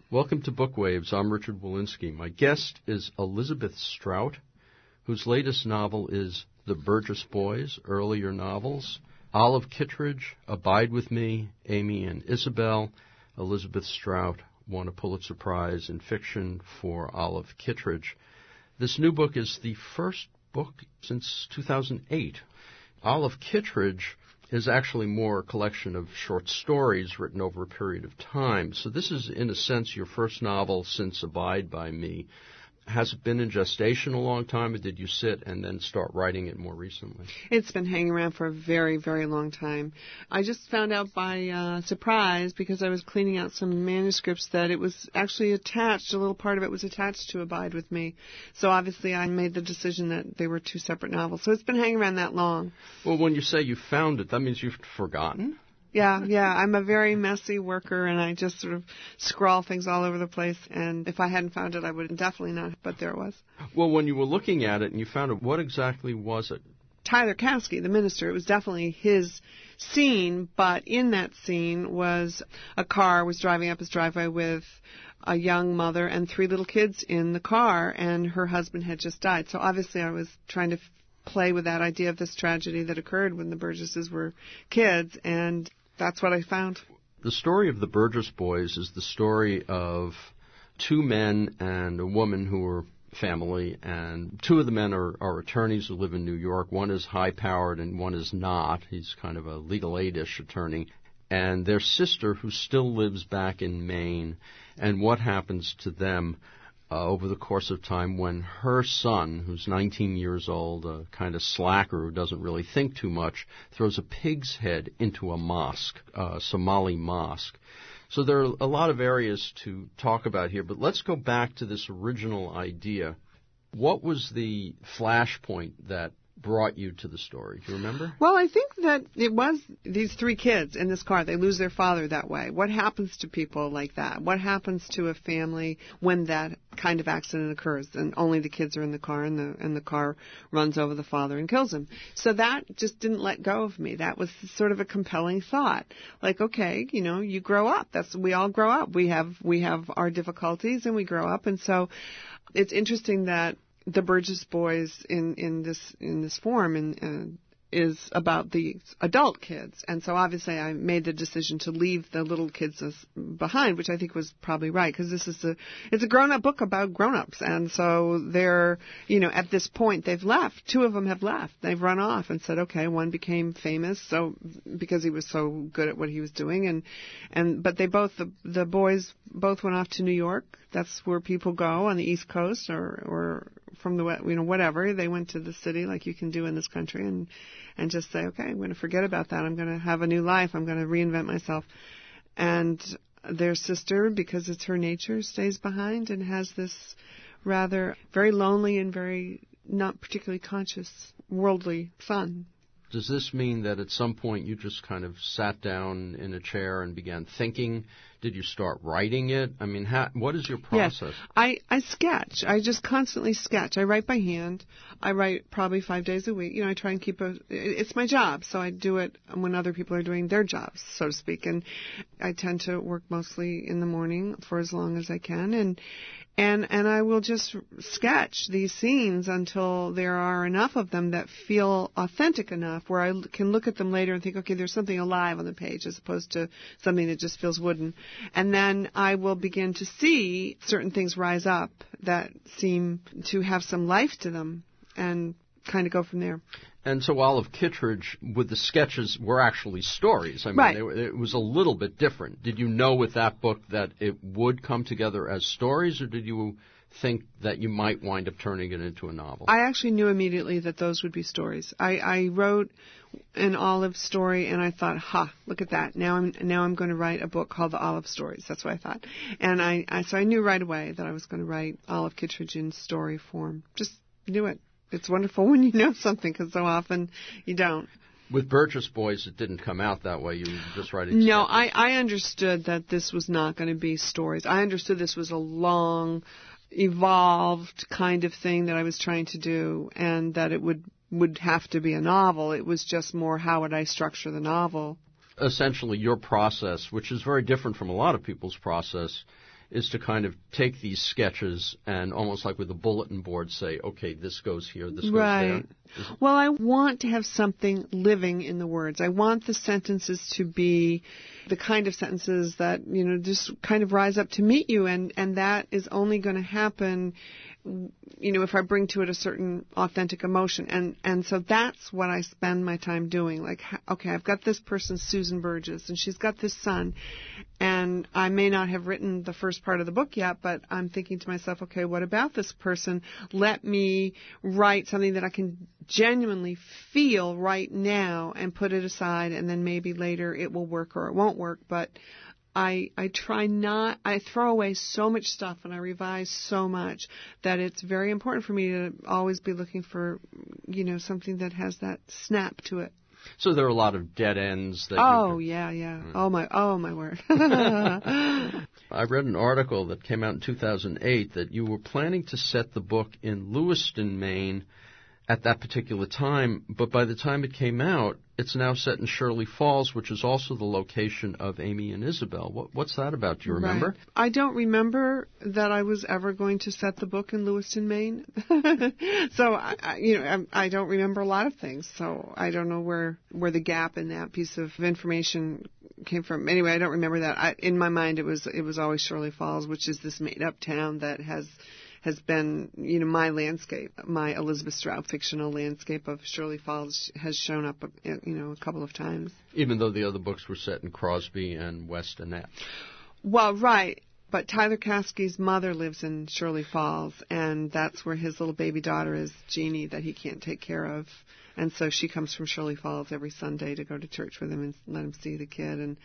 Welcome to Bookwaves. I'm Richard Walensky. My guest is Elizabeth Strout, whose latest novel is The Burgess Boys, earlier novels, Olive Kitteridge, Abide With Me, Amy and Isabel. Elizabeth Strout won a Pulitzer Prize in fiction for Olive Kitteridge. This new book is the first book since 2008. Olive Kitteridge is actually more a collection of short stories written over a period of time. So this is, in a sense, your first novel since Abide by Me. Has it been in gestation a long time, or did you sit and then start writing it more recently? It's been hanging around for a very, very long time. I just found out by surprise, because I was cleaning out some manuscripts, that it was actually attached, a little part of it was attached to Abide With Me. So obviously I made the decision that they were two separate novels. So it's been hanging around that long. Well, when you say you found it, that means you've forgotten? Yeah. I'm a very messy worker, and I just sort of scrawl things all over the place. And if I hadn't found it, I would definitely not. But there it was. Well, when you were looking at it and you found it, what exactly was it? Tyler Caskey, the minister, it was definitely his scene. But in that scene was a car was driving up his driveway with a young mother and three little kids in the car, and her husband had just died. So obviously I was trying to play with that idea of this tragedy that occurred when the Burgesses were kids, and that's what I found. The story of the Burgess Boys is the story of two men and a woman who are family, and two of the men are attorneys who live in New York. One is high-powered and one is not. He's kind of a legal aid-ish attorney. And their sister, who still lives back in Maine, and what happens to them over the course of time when her son, who's 19 years old, a kind of slacker who doesn't really think too much, throws a pig's head into a mosque, a Somali mosque. So there are a lot of areas to talk about here, but let's go back to this original idea. What was the flashpoint that brought you to the story? Do you remember? Well, I think that it was these three kids in this car. They lose their father that way. What happens to people like that? What happens to a family when that kind of accident occurs and only the kids are in the car and the car runs over the father and kills him? So that just didn't let go of me. That was sort of a compelling thought. Like, okay, you grow up. We all grow up. We have our difficulties and we grow up. And so it's interesting that the Burgess Boys in this form is about the adult kids, and so obviously I made the decision to leave the little kids behind, which I think was probably right, because it's a grown-up book about grown-ups, and so they're at this point they've left. Two of them have left. They've run off and said, okay, one became famous because he was so good at what he was doing, but the boys both went off to New York. That's where people go on the East Coast or from the whatever. They went to the city like you can do in this country and just say, okay, I'm going to forget about that. I'm going to have a new life. I'm going to reinvent myself. And their sister, because it's her nature, stays behind and has this rather very lonely and very not particularly conscious worldly son. Does this mean that at some point you just kind of sat down in a chair and began thinking? Did you start writing it? I mean, what is your process? Yes, I sketch. I just constantly sketch. I write by hand. I write probably 5 days a week. I try and it's my job, so I do it when other people are doing their jobs, so to speak. And I tend to work mostly in the morning for as long as I can. And I will just sketch these scenes until there are enough of them that feel authentic enough where I can look at them later and think, okay, there's something alive on the page as opposed to something that just feels wooden. And then I will begin to see certain things rise up that seem to have some life to them and kind of go from there. And so Olive Kitteridge, with the sketches, were actually stories. I mean, right. It was a little bit different. Did you know with that book that it would come together as stories, or did you think that you might wind up turning it into a novel? I actually knew immediately that those would be stories. I wrote an Olive story, and I thought, look at that. Now I'm going to write a book called The Olive Stories. That's what I thought. And so I knew right away that I was going to write Olive Kitteridge in story form. Just knew it. It's wonderful when you know something, because so often you don't. With Burgess Boys, it didn't come out that way. You were just writing No, sketches. I understood that this was not going to be stories. I understood this was a long, evolved kind of thing that I was trying to do, and that it would have to be a novel. It was just more, how would I structure the novel? Essentially, your process, which is very different from a lot of people's process, is to kind of take these sketches and almost like with a bulletin board say, okay, this goes here, this goes there. Well, I want to have something living in the words. I want the sentences to be the kind of sentences that, just kind of rise up to meet you, and that is only going to happen, if I bring to it a certain authentic emotion. And so that's what I spend my time doing. Like, okay, I've got this person, Susan Burgess, and she's got this son, and I may not have written the first part of the book yet, but I'm thinking to myself, okay, what about this person? Let me write something that I can genuinely feel right now and put it aside, and then maybe later it will work or it won't work. But I throw away so much stuff and I revise so much that it's very important for me to always be looking for, something that has that snap to it. So there are a lot of dead ends that yeah. Oh my word. I read an article that came out in 2008 that you were planning to set the book in Lewiston, Maine at that particular time, but by the time it came out, it's now set in Shirley Falls, which is also the location of Amy and Isabel. What's that about? Do you remember? Right. I don't remember that I was ever going to set the book in Lewiston, Maine. So, I don't remember a lot of things. So I don't know where the gap in that piece of information came from. Anyway, I don't remember that. In my mind, it was always Shirley Falls, which is this made-up town that has been, my landscape. My Elizabeth Strout fictional landscape of Shirley Falls has shown up, a couple of times. Even though the other books were set in Crosby and West Annette. Well, right. But Tyler Caskey's mother lives in Shirley Falls, and that's where his little baby daughter is, Jeannie, that he can't take care of. And so she comes from Shirley Falls every Sunday to go to church with him and let him see the kid. And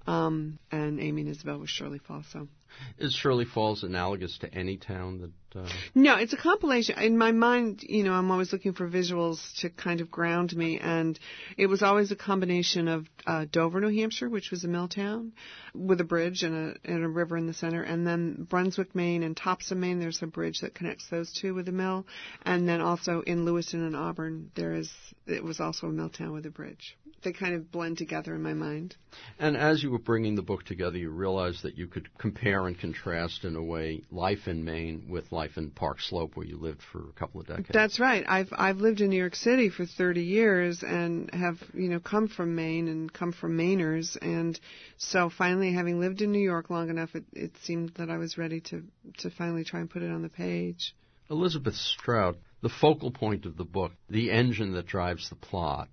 Amy and Isabel was Shirley Falls, so. Is Shirley Falls analogous to any town that... No, it's a compilation. In my mind, I'm always looking for visuals to kind of ground me, and it was always a combination of Dover, New Hampshire, which was a mill town, with a bridge and a river in the center, and then Brunswick, Maine, and Topsom, Maine, there's a bridge that connects those two with a mill, and then also in Lewiston and Auburn, it was also a mill town with a bridge. They kind of blend together in my mind. And as you were bringing the book together, you realized that you could compare and contrast, in a way, life in Maine with life in Park Slope, where you lived for a couple of decades. That's right. I've lived in New York City for 30 years and have, come from Maine and come from Mainers. And so finally, having lived in New York long enough, it seemed that I was ready to finally try and put it on the page. Elizabeth Strout, the focal point of the book, the engine that drives the plot,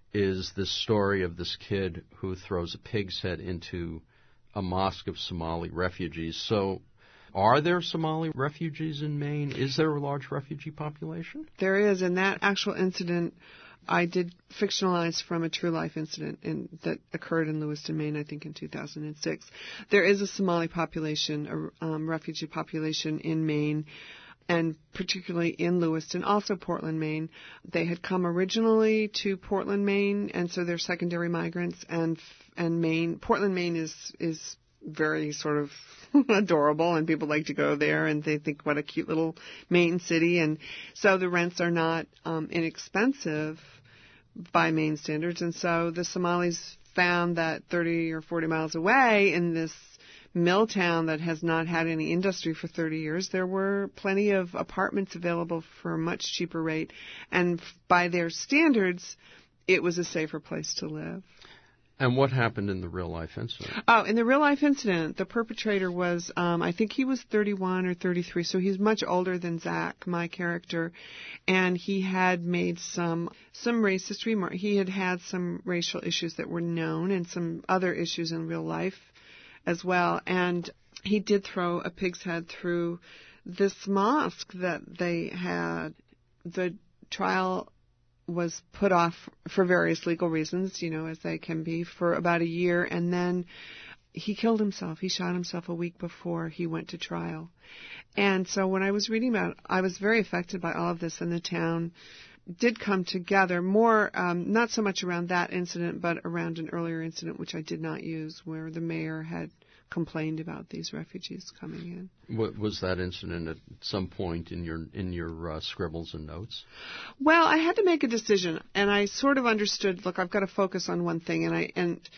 is this story of this kid who throws a pig's head into a mosque of Somali refugees. So are there Somali refugees in Maine? Is there a large refugee population? There is, and that actual incident I did fictionalize from a true life incident that occurred in Lewiston, Maine, I think in 2006. There is a Somali population, a refugee population in Maine, and particularly in Lewiston, also Portland, Maine. They had come originally to Portland, Maine, and so they're secondary migrants. And Maine, Portland, Maine is very sort of adorable, and people like to go there, and they think what a cute little Maine city. And so the rents are not inexpensive by Maine standards. And so the Somalis found that 30 or 40 miles away in this mill town that has not had any industry for 30 years, there were plenty of apartments available for a much cheaper rate. And by their standards, it was a safer place to live. And what happened in the real-life incident? Oh, in the real-life incident, the perpetrator was, I think he was 31 or 33, so he's much older than Zach, my character, and he had made some racist remarks. He had some racial issues that were known and some other issues in real life as well, and he did throw a pig's head through this mosque that they had. The trial was put off for various legal reasons, as they can be, for about a year, and then he killed himself. He shot himself a week before he went to trial. And so when I was reading about it, I was very affected by all of this, and the town did come together more, not so much around that incident, but around an earlier incident, which I did not use, where the mayor had complained about these refugees coming in. What was that incident at some point in your scribbles and notes? Well, I had to make a decision, and I sort of understood, look, I've got to focus on one thing, and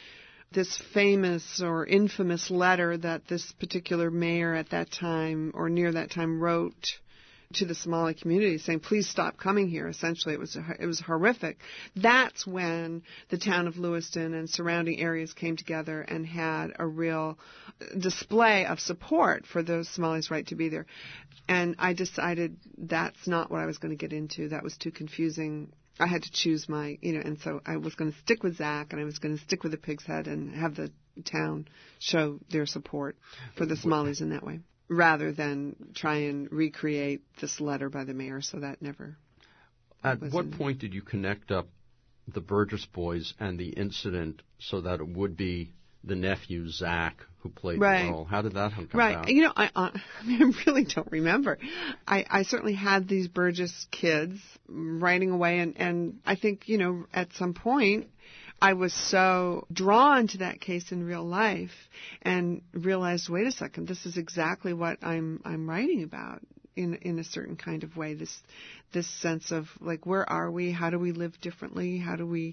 this famous or infamous letter that this particular mayor at that time or near that time wrote to the Somali community saying, please stop coming here. Essentially, it was horrific. That's when the town of Lewiston and surrounding areas came together and had a real display of support for the Somalis' right to be there. And I decided that's not what I was going to get into. That was too confusing. I had to choose and so I was going to stick with Zach, and I was going to stick with the Pig's Head and have the town show their support for the Somalis in that way, rather than try and recreate this letter by the mayor. So that never. At what point did you connect up the Burgess boys and the incident so that it would be the nephew, Zach, who played the role? How did that come about? I really don't remember. I certainly had these Burgess kids writing away, and I think, at some point, I was so drawn to that case in real life and realized, wait a second, this is exactly what I'm writing about in a certain kind of way. This sense of where are we? How do we live differently? How do we,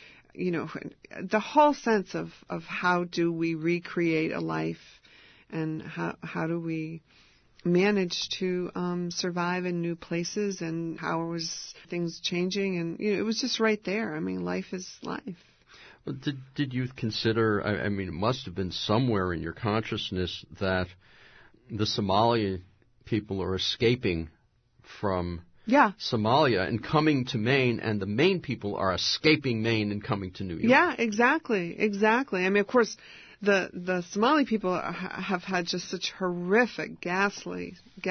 the whole sense of how do we recreate a life, and how do we manage to survive in new places, and how was things changing, and it was just right there. I mean, life is life. Did you consider, it must have been somewhere in your consciousness that the Somali people are escaping from Somalia and coming to Maine, and the Maine people are escaping Maine and coming to New York? Yeah, exactly. I mean, of course, the Somali people have had just such horrific, ghastly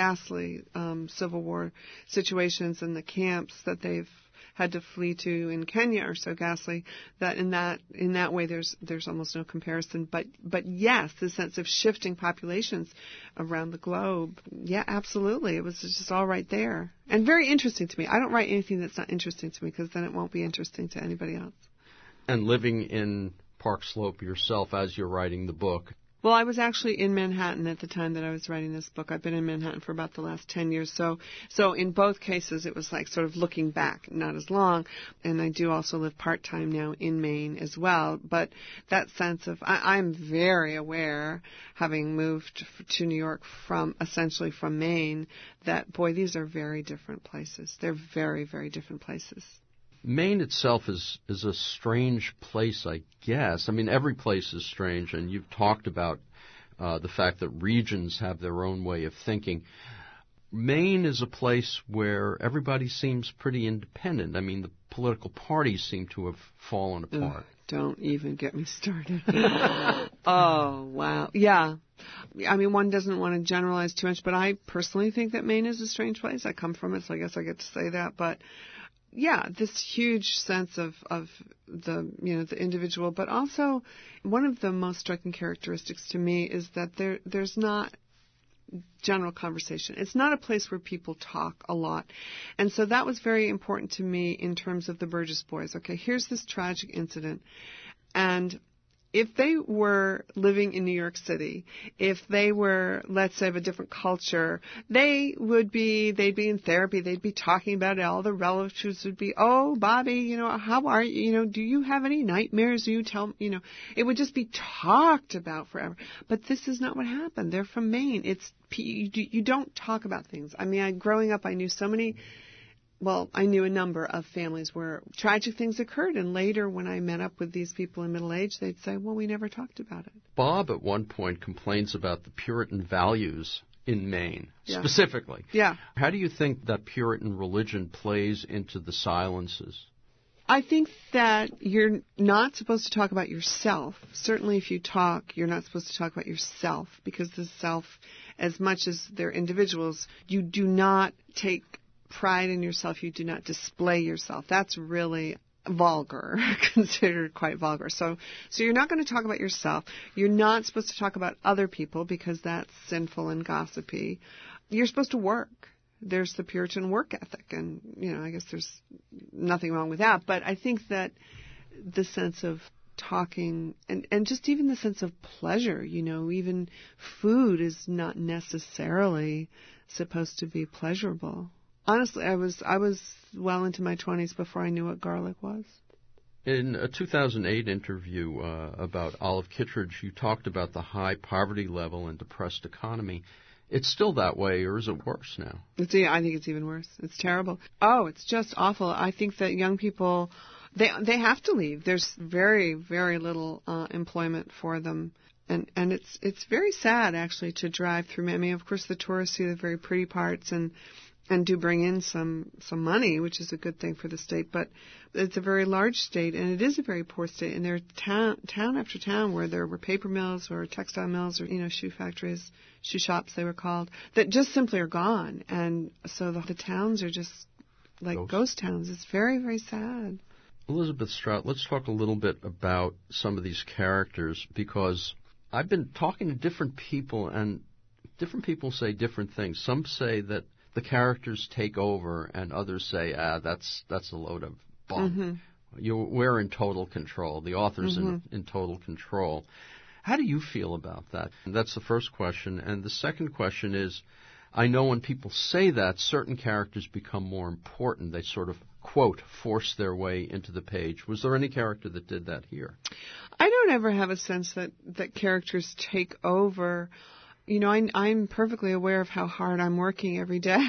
Civil War situations, and the camps that they've had to flee to in Kenya are so ghastly that in that way there's almost no comparison. But yes, the sense of shifting populations around the globe, yeah, absolutely. It was just all right there. And very interesting to me. I don't write anything that's not interesting to me, because then it won't be interesting to anybody else. And living in Park Slope yourself as you're writing the book. Well, I was actually in Manhattan at the time that I was writing this book. I've been in Manhattan for about the last 10 years. So in both cases, it was like sort of looking back, not as long. And I do also live part-time now in Maine as well. But that sense of, I'm very aware, having moved to New York essentially from Maine, that, boy, these are very different places. They're very, very different places. Maine itself is a strange place, I guess. I mean, every place is strange, and you've talked about the fact that regions have their own way of thinking. Maine is a place where everybody seems pretty independent. I mean, the political parties seem to have fallen apart. Don't even get me started. Oh, wow. Yeah. I mean, one doesn't want to generalize too much, but I personally think that Maine is a strange place. I come from it, so I guess I get to say that. But yeah, this huge sense of the the individual, but also one of the most striking characteristics to me is that there's not general conversation. It's not a place where people talk a lot. And so that was very important to me in terms of the Burgess boys. Okay, here's this tragic incident, and if they were living in New York City, if they were, let's say, of a different culture, they'd be in therapy, they'd be talking about it, all the relatives would be, oh, Bobby, how are you, do you have any nightmares? You tell, it would just be talked about forever. But this is not what happened. They're from Maine. You don't talk about things. I mean, growing up, I knew I knew a number of families where tragic things occurred, and later when I met up with these people in middle age, they'd say, well, we never talked about it. Bob at one point complains about the Puritan values in Maine, specifically. Yeah. How do you think that Puritan religion plays into the silences? I think that you're not supposed to talk about yourself. Certainly if you talk, you're not supposed to talk about yourself, because the self, as much as they're individuals, you do not take pride in yourself. You do not display yourself. That's really vulgar, considered quite vulgar. So you're not going to talk about yourself. You're not supposed to talk about other people, because that's sinful and gossipy. You're supposed to work. There's the Puritan work ethic, and I guess there's nothing wrong with that. But I think that the sense of talking and just even the sense of pleasure, even food is not necessarily supposed to be pleasurable. Honestly, I was well into my 20s before I knew what garlic was. In a 2008 interview about Olive Kittredge, you talked about the high poverty level and depressed economy. It's still that way, or is it worse now? I think it's even worse. It's terrible. Oh, it's just awful. I think that young people, they have to leave. There's very, very little employment for them. And it's very sad, actually, to drive through. I mean, of course, the tourists see the very pretty parts and do bring in some money, which is a good thing for the state. But it's a very large state, and it is a very poor state. And there are town after town where there were paper mills or textile mills or, shoe factories, shoe shops they were called, that just simply are gone. And so the towns are just like ghost towns. It's very, very sad. Elizabeth Strout, let's talk a little bit about some of these characters, because I've been talking to different people, and different people say different things. Some say that the characters take over, and others say, that's a load of bunk. Mm-hmm. We're in total control. The author's in total control. How do you feel about that? And that's the first question. And the second question is, I know when people say that, certain characters become more important. They sort of, quote, force their way into the page. Was there any character that did that here? I don't ever have a sense that characters take over. I'm perfectly aware of how hard I'm working every day.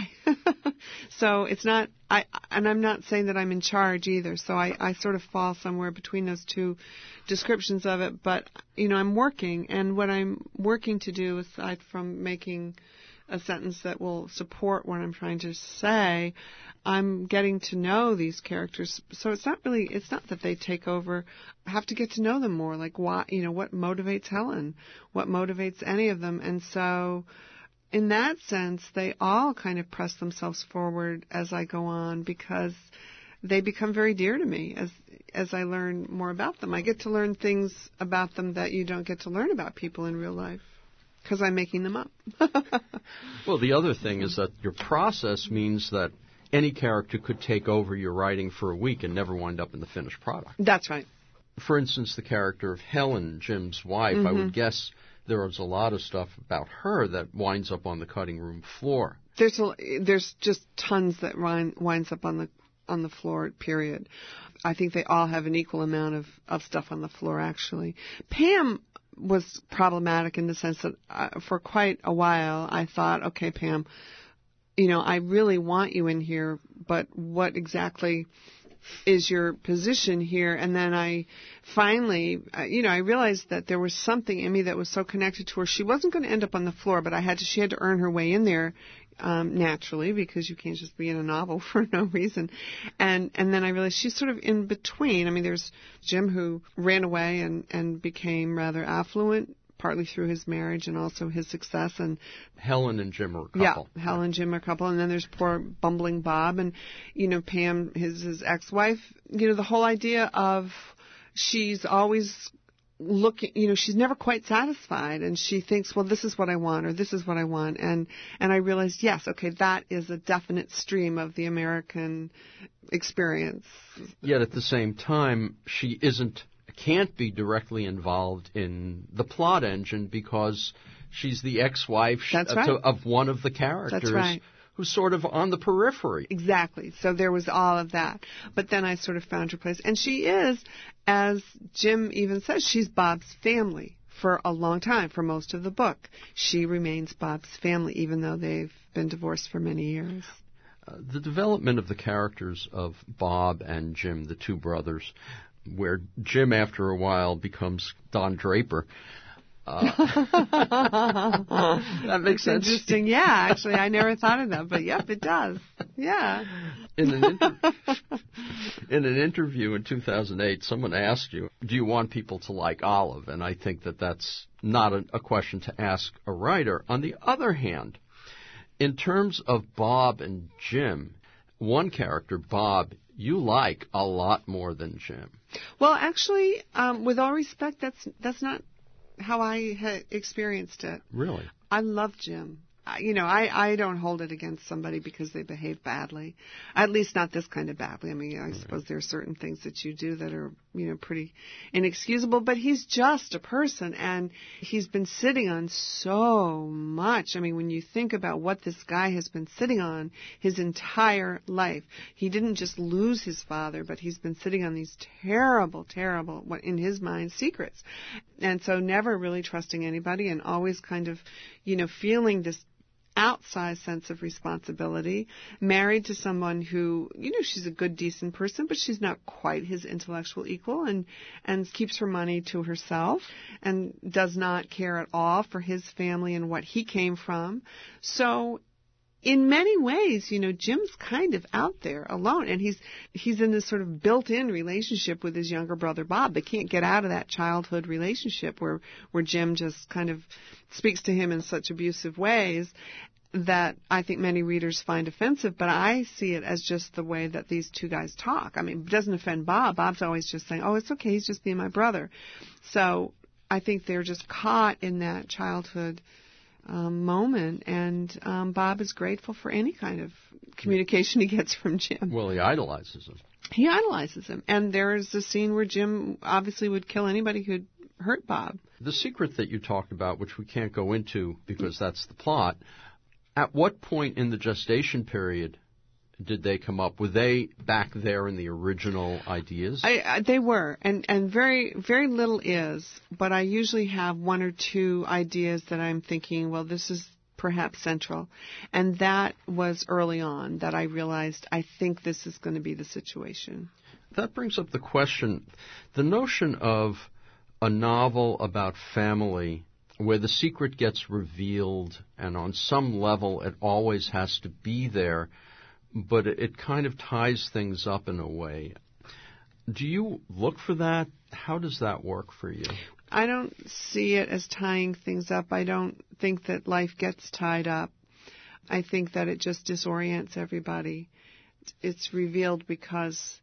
So it's not, and I'm not saying that I'm in charge either. So I sort of fall somewhere between those two descriptions of it. But, I'm working, and what I'm working to do, aside from making a sentence that will support what I'm trying to say, I'm getting to know these characters. So it's not that they take over. I have to get to know them more, like why, what motivates Helen, what motivates any of them. And so in that sense, they all kind of press themselves forward as I go on, because they become very dear to me as I learn more about them. I get to learn things about them that you don't get to learn about people in real life, because I'm making them up. Well, the other thing is that your process means that any character could take over your writing for a week and never wind up in the finished product. That's right. For instance, the character of Helen, Jim's wife, I would guess there was a lot of stuff about her that winds up on the cutting room floor. There's just tons that winds up on the floor, period. I think they all have an equal amount of stuff on the floor, actually. Pam was problematic in the sense that for quite a while I thought, okay, Pam, I really want you in here, but what exactly is your position here? And then I finally, I realized that there was something in me that was so connected to her. She wasn't going to end up on the floor, but she had to earn her way in there, naturally, because you can't just be in a novel for no reason. And then I realized she's sort of in between. I mean, there's Jim, who ran away and became rather affluent, partly through his marriage and also his success. And Helen and Jim are a couple. Yeah, Helen and Jim are a couple. And then there's poor bumbling Bob. And, Pam, his ex-wife, the whole idea of she's always looking, she's never quite satisfied, and she thinks, well, this is what I want, or this is what I want. And I realized, yes, okay, that is a definite stream of the American experience. Yet at the same time, she can't be directly involved in the plot engine, because she's the ex-wife of one of the characters. That's right. Who's sort of on the periphery. Exactly. So there was all of that. But then I sort of found her place. And she is, as Jim even says, she's Bob's family for a long time, for most of the book. She remains Bob's family, even though they've been divorced for many years. The development of the characters of Bob and Jim, the two brothers, where Jim, after a while, becomes Don Draper. That makes sense. Interesting. Yeah, actually, I never thought of that, but yep, it does. Yeah. In an interview in 2008, someone asked you, do you want people to like Olive? And I think that's not a question to ask a writer. On the other hand, in terms of Bob and Jim, one character, Bob, you like a lot more than Jim. Well, actually, with all respect, that's not how I had experienced it. Really? I love Jim. I don't hold it against somebody because they behave badly. At least not this kind of badly. I mean, I suppose there are certain things that you do that are, pretty inexcusable, but he's just a person, and he's been sitting on so much. I mean, when you think about what this guy has been sitting on his entire life, he didn't just lose his father, but he's been sitting on these terrible, terrible, what in his mind, secrets. And so never really trusting anybody, and always kind of, feeling this outsized sense of responsibility, married to someone who, she's a good, decent person, but she's not quite his intellectual equal, and keeps her money to herself, and does not care at all for his family and what he came from. So in many ways, Jim's kind of out there alone, and he's in this sort of built-in relationship with his younger brother Bob. They can't get out of that childhood relationship where Jim just kind of speaks to him in such abusive ways that I think many readers find offensive, but I see it as just the way that these two guys talk. I mean, it doesn't offend Bob. Bob's always just saying, oh, it's okay, he's just being my brother. So I think they're just caught in that childhood moment, and Bob is grateful for any kind of communication he gets from Jim. Well, he idolizes him. He idolizes him. And there's a scene where Jim obviously would kill anybody who'd hurt Bob. The secret that you talked about, which we can't go into because that's the plot, at what point in the gestation period did they come up? Were they back there in the original ideas? They were, and very, very little is, but I usually have one or two ideas that I'm thinking, well, this is perhaps central. And that was early on that I realized I think this is going to be the situation. That brings up the question, the notion of a novel about family where the secret gets revealed and on some level it always has to be there, but it kind of ties things up in a way. Do you look for that? How does that work for you? I don't see it as tying things up. I don't think that life gets tied up. I think that it just disorients everybody. It's revealed because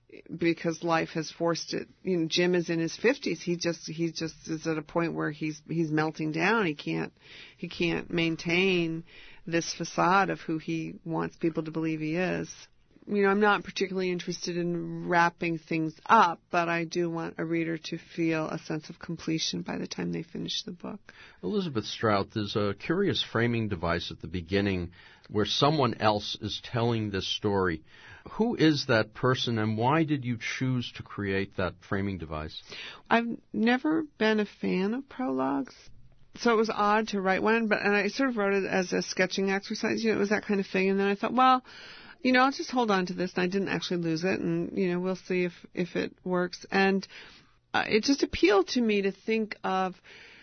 life has forced it. Jim is in his 50s. He just is at a point where he's melting down. He can't maintain this facade of who he wants people to believe he is. I'm not particularly interested in wrapping things up, but I do want a reader to feel a sense of completion by the time they finish the book. Elizabeth Strout, there's a curious framing device at the beginning where someone else is telling this story. Who is that person, and why did you choose to create that framing device? I've never been a fan of prologues, so it was odd to write one, and I sort of wrote it as a sketching exercise. It was that kind of thing, and then I thought, well, I'll just hold on to this, and I didn't actually lose it, and, we'll see if it works. And it just appealed to me to think of,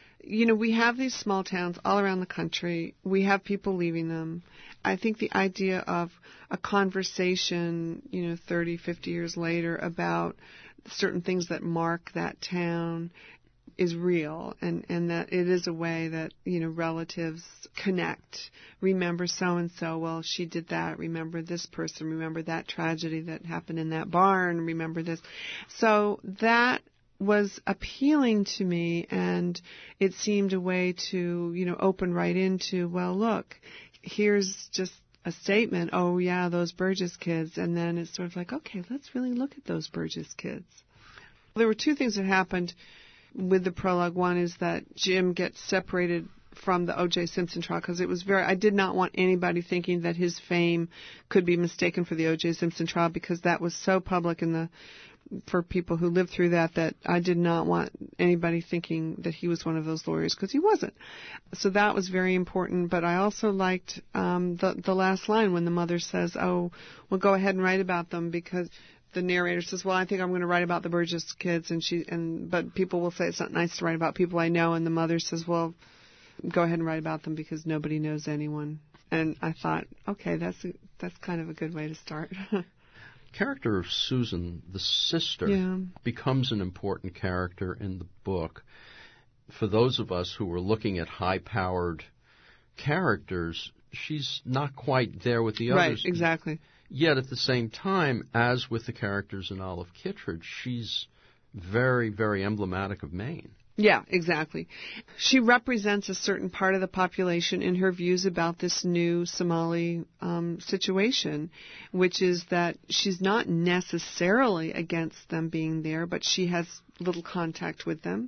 we have these small towns all around the country. We have people leaving them. I think the idea of a conversation, 30, 50 years later about certain things that mark that town is real, and that it is a way that, relatives connect. Remember so-and-so, well, she did that. Remember this person. Remember that tragedy that happened in that barn. Remember this. So that was appealing to me, and it seemed a way to, open right into, well, look, here's just a statement, oh, yeah, those Burgess kids, and then it's sort of like, okay, let's really look at those Burgess kids. There were two things that happened with the prologue. One is that Jim gets separated from the O.J. Simpson trial because I did not want anybody thinking that his fame could be mistaken for the O.J. Simpson trial, because that was so public for people who lived through that I did not want anybody thinking that he was one of those lawyers, because he wasn't. So that was very important. But I also liked the last line when the mother says, oh, well, go ahead and write about them, because the narrator says, well, I think I'm going to write about the Burgess kids, but people will say it's not nice to write about people I know, and the mother says, well, go ahead and write about them because nobody knows anyone. And I thought, okay, that's kind of a good way to start. Character of Susan, the sister, becomes an important character in the book. For those of us who are looking at high-powered characters, she's not quite there with the others. Right, exactly. Yet at the same time, as with the characters in Olive Kitteridge, she's very, very emblematic of Maine. Yeah, exactly. She represents a certain part of the population in her views about this new Somali situation, which is that she's not necessarily against them being there, but she has little contact with them.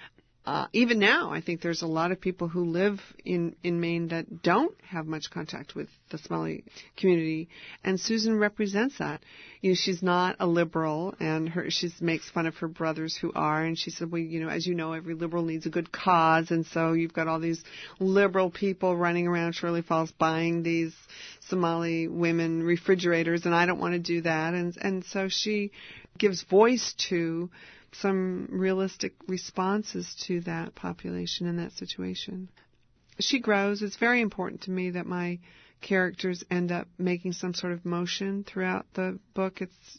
Even now, I think there's a lot of people who live in Maine that don't have much contact with the Somali community, and Susan represents that. You know, she's not a liberal, and she makes fun of her brothers who are, and she said, well, you know, as you know, every liberal needs a good cause, and so you've got all these liberal people running around Shirley Falls buying these Somali women refrigerators, and I don't want to do that, and so she gives voice to some realistic responses to that population in that situation. She grows. It's very important to me that my characters end up making some sort of motion throughout the book.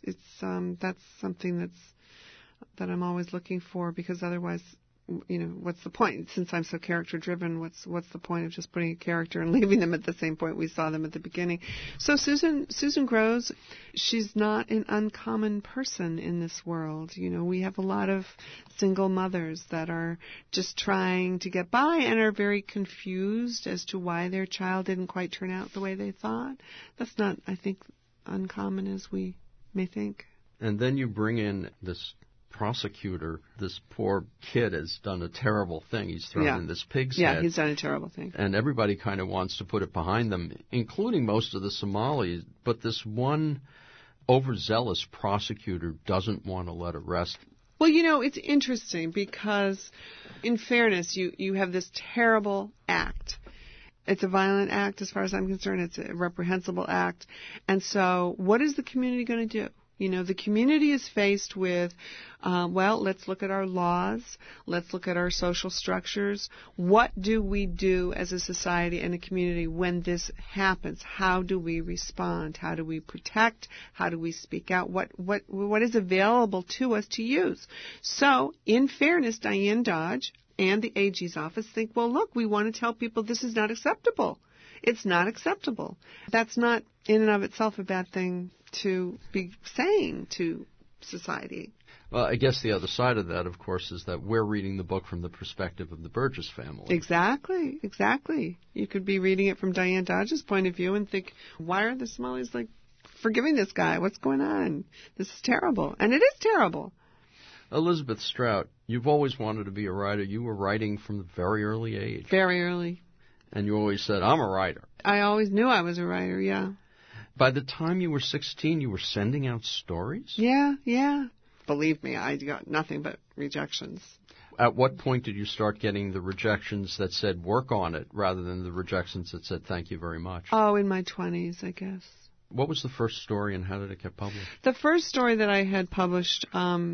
That's something that I'm always looking for, because otherwise, you know, what's the point? Since I'm so character driven, what's the point of just putting a character and leaving them at the same point we saw them at the beginning? So Susan grows. She's not an uncommon person in this world. You know, we have a lot of single mothers that are just trying to get by and are very confused as to why their child didn't quite turn out the way they thought. That's not, I think, uncommon as we may think. And then you bring in this prosecutor. This poor kid has done a terrible thing. He's thrown in this pig's head. Yeah, he's done a terrible thing. And everybody kind of wants to put it behind them, including most of the Somalis. But this one overzealous prosecutor doesn't want to let it rest. Well, you know, it's interesting because, in fairness, you have this terrible act. It's a violent act as far as I'm concerned. It's a reprehensible act. And so what is the community going to do? You know, the community is faced with, let's look at our laws. Let's look at our social structures. What do we do as a society and a community when this happens? How do we respond? How do we protect? How do we speak out? What is available to us to use? So, in fairness, Diane Dodge and the AG's office think, well, look, we want to tell people this is not acceptable. It's not acceptable. That's not in and of itself a bad thing to be saying to society. Well, I guess the other side of that, of course, is that we're reading the book from the perspective of the Burgess family. Exactly. You could be reading it from Diane Dodge's point of view and think, why are the Somalis forgiving this guy? What's going on? This is terrible. And it is terrible. Elizabeth Strout, you've always wanted to be a writer. You were writing from a very early age. Very early. And you always said, I'm a writer. I always knew I was a writer, yeah. By the time you were 16, you were sending out stories? Yeah. Believe me, I got nothing but rejections. At what point did you start getting the rejections that said work on it rather than the rejections that said thank you very much? Oh, in my 20s, I guess. What was the first story and how did it get published? The first story that I had published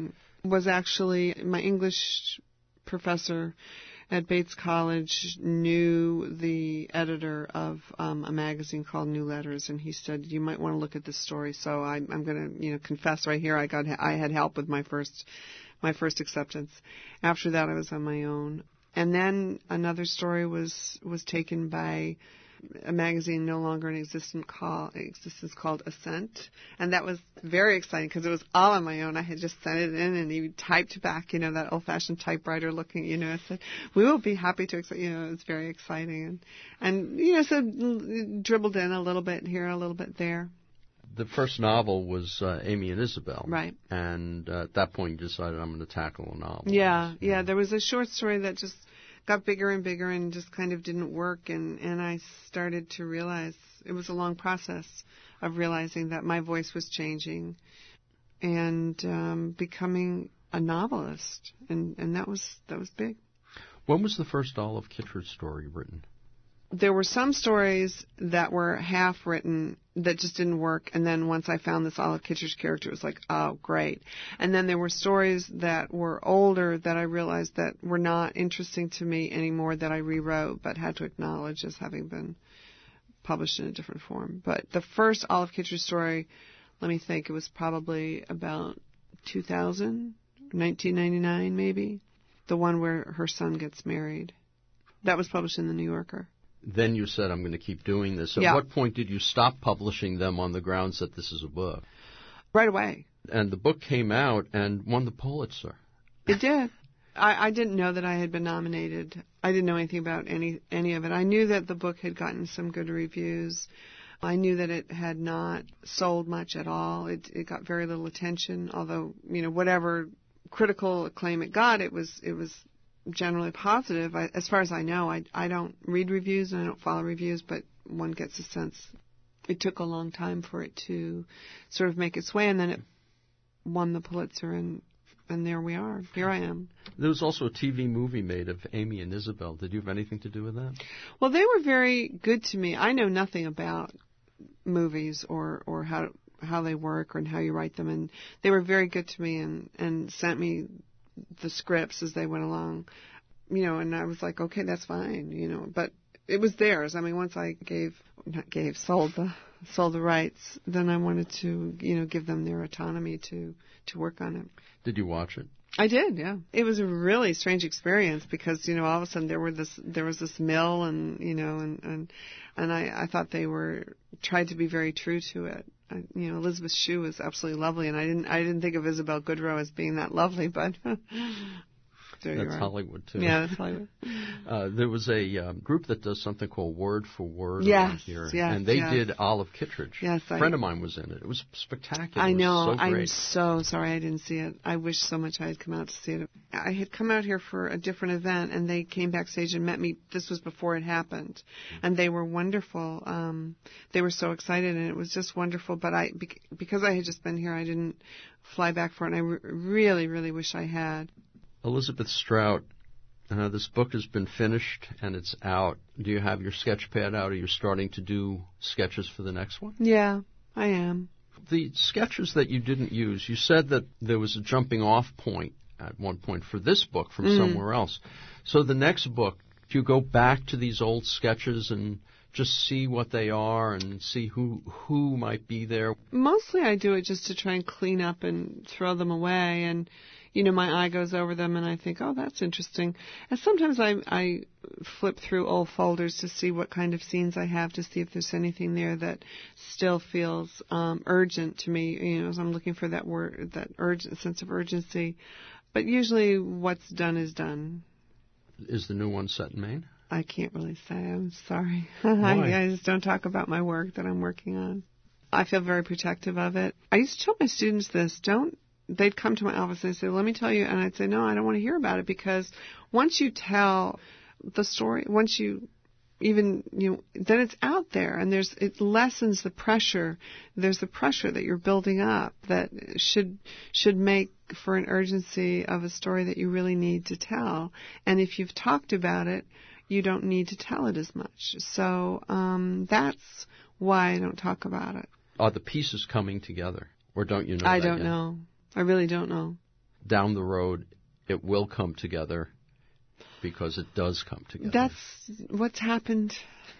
was actually my English professor at Bates College knew the editor of a magazine called New Letters, and he said, you might want to look at this story. So I'm going to confess right here, I had help with my first acceptance. After that, I was on my own. And then another story was taken by a magazine no longer in existence called Ascent, and that was very exciting because it was all on my own. I had just sent it in, and he typed back, that old-fashioned typewriter looking, it said, "We will be happy to accept." It's very exciting, and so dribbled in a little bit here, a little bit there. The first novel was Amy and Isabel, right? And at that point, you decided I'm going to tackle a novel. Yeah. There was a short story that just got bigger and bigger and just kind of didn't work, and I started to realize it was a long process of realizing that my voice was changing and becoming a novelist, and that was big. When was the first Olive Kitcher story written? There were some stories that were half written that just didn't work, and then once I found this Olive Kitcher's character, it was like, oh, great. And then there were stories that were older that I realized that were not interesting to me anymore that I rewrote but had to acknowledge as having been published in a different form. But the first Olive Kitcher story, let me think, it was probably about 2000, 1999 maybe, the one where her son gets married. That was published in The New Yorker. Then you said, I'm going to keep doing this. At what point did you stop publishing them on the grounds that this is a book? Right away. And the book came out and won the Pulitzer. It did. I didn't know that I had been nominated. I didn't know anything about any of it. I knew that the book had gotten some good reviews. I knew that it had not sold much at all. It got very little attention, although, whatever critical acclaim it got, it was generally positive. As far as I know, I don't read reviews and I don't follow reviews, but one gets a sense. It took a long time for it to sort of make its way, and then it won the Pulitzer, and there we are. Here I am. There was also a TV movie made of Amy and Isabel. Did you have anything to do with that? Well, they were very good to me. I know nothing about movies or how they work and how you write them, and they were very good to me and sent me the scripts as they went along. And I was like, okay, that's fine, but it was theirs. I mean, once I sold the rights, then I wanted to, give them their autonomy to work on it. Did you watch it? I did, yeah. It was a really strange experience because, all of a sudden there was this mill and I thought they tried to be very true to it. Elizabeth Shue was absolutely lovely, and I didn't think of Isabel Goodrow as being that lovely, but that's Hollywood too. Yeah, that's Hollywood. There was a group that does something called Word for Word around here, yes, and they did Olive Kitteridge. Yes, a friend of mine was in it. It was spectacular. I know. It was so great. I'm so sorry I didn't see it. I wish so much I had come out to see it. I had come out here for a different event, and they came backstage and met me. This was before it happened, and they were wonderful. They were so excited, and it was just wonderful. But because I had just been here, I didn't fly back for it, and I really, really wish I had. Elizabeth Strout, this book has been finished and it's out. Do you have your sketch pad out, or you're starting to do sketches for the next one? Yeah, I am. The sketches that you didn't use, you said that there was a jumping off point at one point for this book from somewhere else. So the next book, do you go back to these old sketches and just see what they are and see who might be there? Mostly I do it just to try and clean up and throw them away, and my eye goes over them and I think, oh, that's interesting. And sometimes I flip through old folders to see what kind of scenes I have, to see if there's anything there that still feels urgent to me, as I'm looking for that urgent sense of urgency. But usually what's done is done. Is the new one set in Maine? I can't really say. I'm sorry. Why? I just don't talk about my work that I'm working on. I feel very protective of it. I used to tell my students this, they'd come to my office and they'd say, let me tell you, and I'd say, no, I don't want to hear about it, because once you tell the story, once you even, then it's out there, and it lessens the pressure. There's the pressure that you're building up that should make for an urgency of a story that you really need to tell. And if you've talked about it, you don't need to tell it as much. So that's why I don't talk about it. Are the pieces coming together, or don't you know? I don't know. I really don't know. Down the road, it will come together, because it does come together. That's what's happened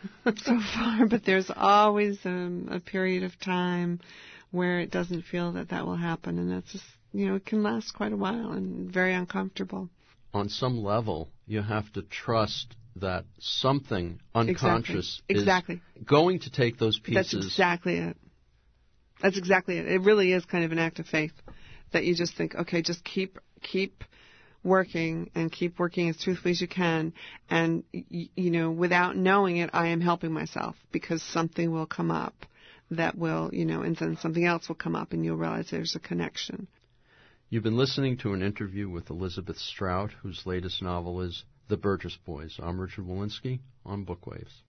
so far, but there's always a period of time where it doesn't feel that will happen, and that's just, it can last quite a while and very uncomfortable. On some level, you have to trust that something unconscious is going to take those pieces. That's exactly it. That's exactly it. It really is kind of an act of faith, that you just think, okay, just keep working and keep working as truthfully as you can. And, without knowing it, I am helping myself, because something will come up that will, and then something else will come up and you'll realize there's a connection. You've been listening to an interview with Elizabeth Strout, whose latest novel is The Burgess Boys. I'm Richard Walensky on Bookwaves.